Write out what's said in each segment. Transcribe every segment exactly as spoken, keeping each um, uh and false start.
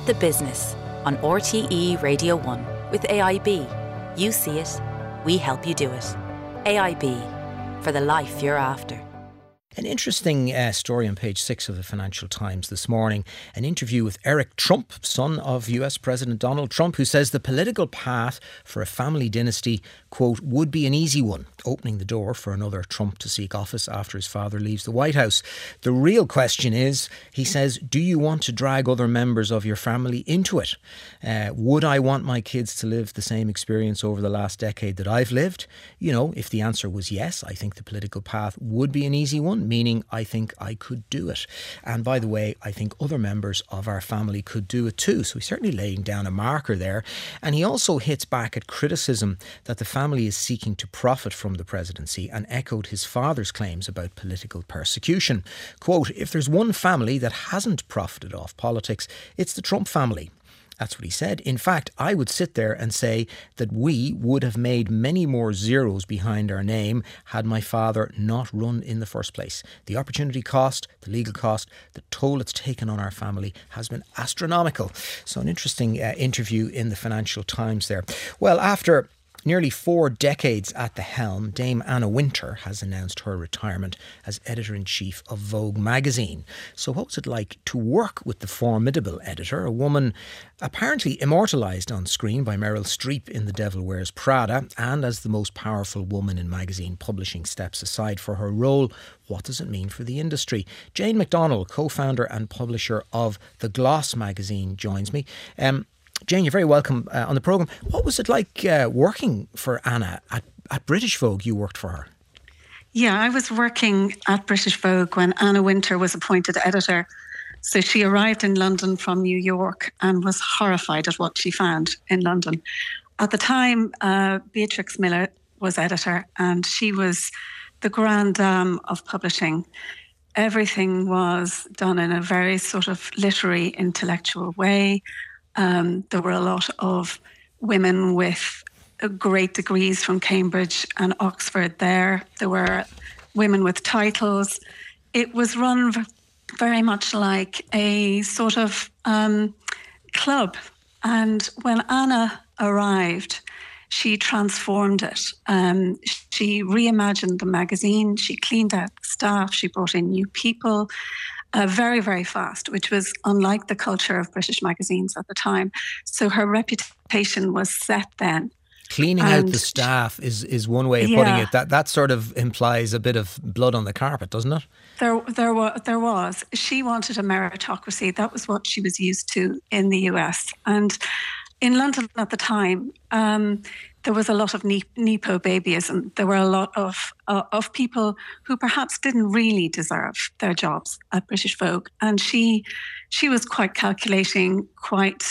The Business on R T E Radio one with A I B. You see it, we help you do it. A I B, for the life you're after. An interesting uh, story on page six of the Financial Times this morning. An interview with Eric Trump, son of U S President Donald Trump, who says the political path for a family dynasty, quote, would be an easy one, opening the door for another Trump to seek office after his father leaves the White House. The real question is, he says, do you want to drag other members of your family into it? Uh, would I want my kids to live the same experience over the last decade that I've lived? You know, if the answer was yes, I think the political path would be an easy one, meaning I think I could do it. And by the way, I think other members of our family could do it too. So he's certainly laying down a marker there. And he also hits back at criticism that the family is seeking to profit from the presidency and echoed his father's claims about political persecution. Quote, if there's one family that hasn't profited off politics, it's the Trump family. That's what he said. In fact, I would sit there and say that we would have made many more zeros behind our name had my father not run in the first place. The opportunity cost, the legal cost, the toll it's taken on our family has been astronomical. So an interesting uh, interview in the Financial Times there. Well, after nearly four decades at the helm, Dame Anna Wintour has announced her retirement as editor-in-chief of Vogue magazine. So what was it like to work with the formidable editor, a woman apparently immortalised on screen by Meryl Streep in The Devil Wears Prada, and as the most powerful woman in magazine publishing steps aside for her role? What does it mean for the industry? Jane McDonnell, co-founder and publisher of The Gloss magazine, joins me. Um, Jane, you're very welcome uh, on the programme. What was it like uh, working for Anna at, at British Vogue? You worked for her. Yeah, I was working at British Vogue when Anna Wintour was appointed editor. So she arrived in London from New York and was horrified at what she found in London. At the time, uh, Beatrix Miller was editor, and she was the grande dame of publishing. Everything was done in a very sort of literary, intellectual way. Um, there were a lot of women with great degrees from Cambridge and Oxford there. There were women with titles. It was run v- very much like a sort of um, club. And when Anna arrived, she transformed it. Um, she reimagined the magazine. She cleaned out the staff. She brought in new people. Uh, very, very fast, which was unlike the culture of British magazines at the time. So her reputation was set then. Cleaning and out the staff is, is one way of yeah, putting it. That that sort of implies a bit of blood on the carpet, doesn't it? There, there, was, there was. She wanted a meritocracy. That was what she was used to in the U S. And in London at the time, um, there was a lot of ne- nepo babyism. There were a lot of uh, of people who perhaps didn't really deserve their jobs at British Vogue, and she she was quite calculating, quite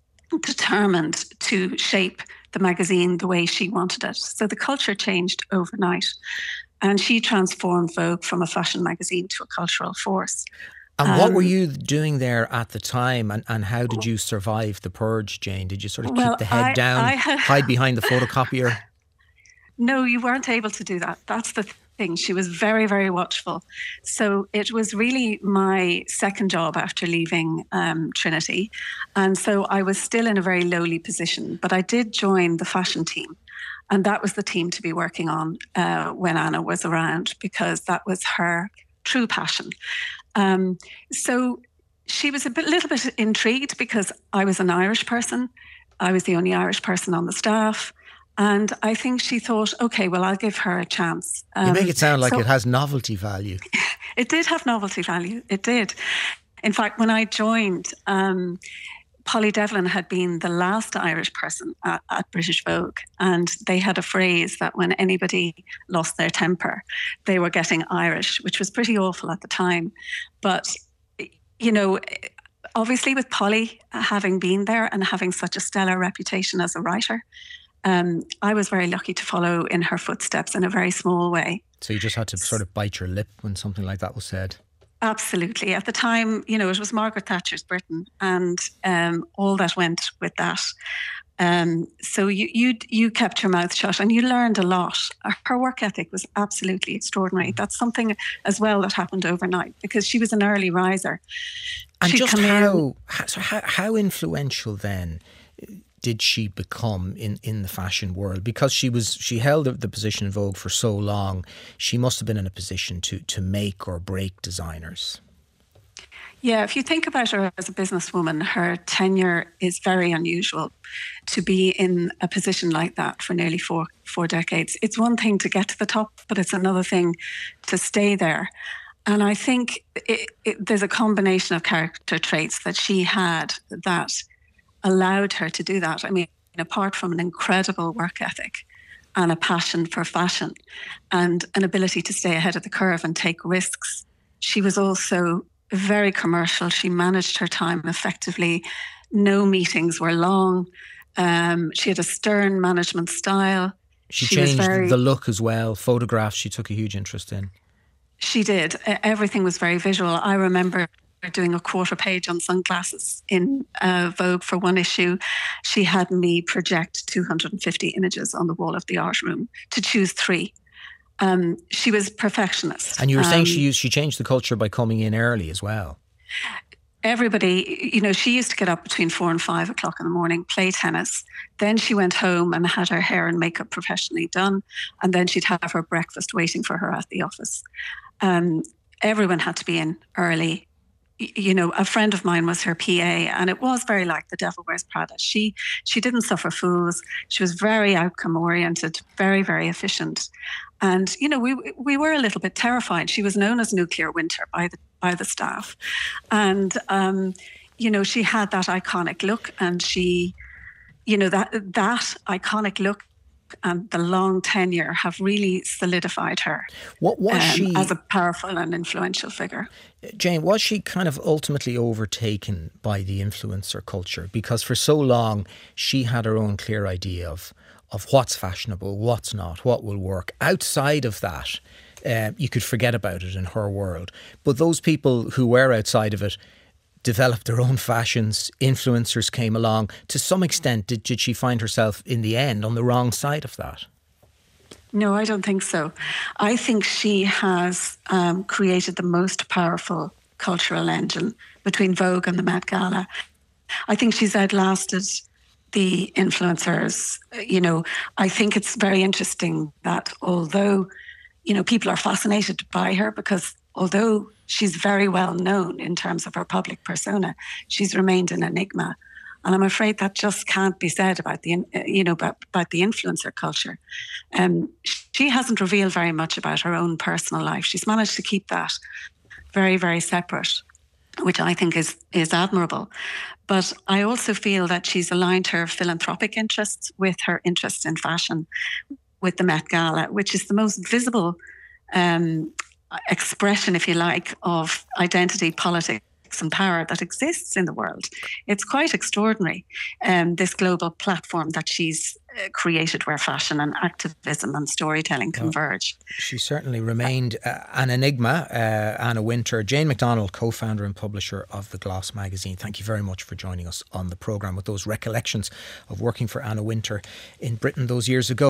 determined to shape the magazine the way she wanted it. So the culture changed overnight, and she transformed Vogue from a fashion magazine to a cultural force. And um, what were you doing there at the time, and, and how did you survive the purge, Jane? Did you sort of well, keep the head I, down, I had, hide behind the photocopier? No, you weren't able to do that. That's the thing. She was very, very watchful. So it was really my second job after leaving um, Trinity. And so I was still in a very lowly position, but I did join the fashion team. And that was the team to be working on uh, when Anna was around, because that was her true passion. Um, so she was a bit, little bit intrigued because I was an Irish person. I was the only Irish person on the staff. And I think she thought, OK, well, I'll give her a chance. Um, you make it sound like so it has novelty value. It did have novelty value. It did. In fact, when I joined, um, Polly Devlin had been the last Irish person at, at British Vogue. And they had a phrase that when anybody lost their temper, they were getting Irish, which was pretty awful at the time. But, you know, obviously with Polly having been there and having such a stellar reputation as a writer, um, I was very lucky to follow in her footsteps in a very small way. So you just had to sort of bite your lip when something like that was said. Absolutely. At the time, you know, it was Margaret Thatcher's Britain, and um, all that went with that. Um, so you, you you kept your mouth shut and you learned a lot. Her work ethic was absolutely extraordinary. That's something as well that happened overnight because she was an early riser. And She'd just come how, in- how, so how how influential then did she become in, in the fashion world? Because she was she held the, the position in Vogue for so long, she must have been in a position to to make or break designers. Yeah, if you think about her as a businesswoman, her tenure is very unusual. To be in a position like that for nearly four four decades, it's one thing to get to the top, but it's another thing to stay there. And I think it, it, there's a combination of character traits that she had that allowed her to do that. I mean, apart from an incredible work ethic and a passion for fashion and an ability to stay ahead of the curve and take risks, she was also very commercial. She managed her time effectively. No meetings were long. Um, she had a stern management style. She, she changed very, the look as well. Photographs she took a huge interest in. She did. Everything was very visual. I remember doing a quarter page on sunglasses in uh, Vogue for one issue. She had me project two hundred fifty images on the wall of the art room to choose three. Um, she was perfectionist. And you were saying um, she used, she changed the culture by coming in early as well. Everybody, you know, she used to get up between four and five o'clock in the morning, play tennis. Then she went home and had her hair and makeup professionally done. And then she'd have her breakfast waiting for her at the office. Um, everyone had to be in early. You know, a friend of mine was her P A, and it was very like The Devil Wears Prada. She she didn't suffer fools. She was very outcome oriented, very, very efficient. And, you know, we we were a little bit terrified. She was known as Nuclear Winter by the by the staff. And, um, you know, she had that iconic look, and she, you know, that that iconic look and the long tenure have really solidified her what was um, she, as a powerful and influential figure. Jane, was she kind of ultimately overtaken by the influencer culture? Because for so long, she had her own clear idea of, of what's fashionable, what's not, what will work. Outside of that, uh, you could forget about it in her world. But those people who were outside of it developed their own fashions, influencers came along. To some extent, did, did she find herself in the end on the wrong side of that? No, I don't think so. I think she has um, created the most powerful cultural engine between Vogue and the Met Gala. I think she's outlasted the influencers. You know, I think it's very interesting that although, you know, people are fascinated by her because although she's very well known in terms of her public persona, she's remained an enigma. And I'm afraid that just can't be said about the, you know, about, about the influencer culture. Um, she hasn't revealed very much about her own personal life. She's managed to keep that very, very separate, which I think is is admirable. But I also feel that she's aligned her philanthropic interests with her interest in fashion, with the Met Gala, which is the most visible um, expression, if you like, of identity politics and power that exists in the world. It's quite extraordinary, um, this global platform that she's uh, created where fashion and activism and storytelling converge. Well, she certainly remained uh, an enigma, uh, Anna Wintour. Jane McDonald, co-founder and publisher of The Gloss magazine, thank you very much for joining us on the programme with those recollections of working for Anna Wintour in Britain those years ago.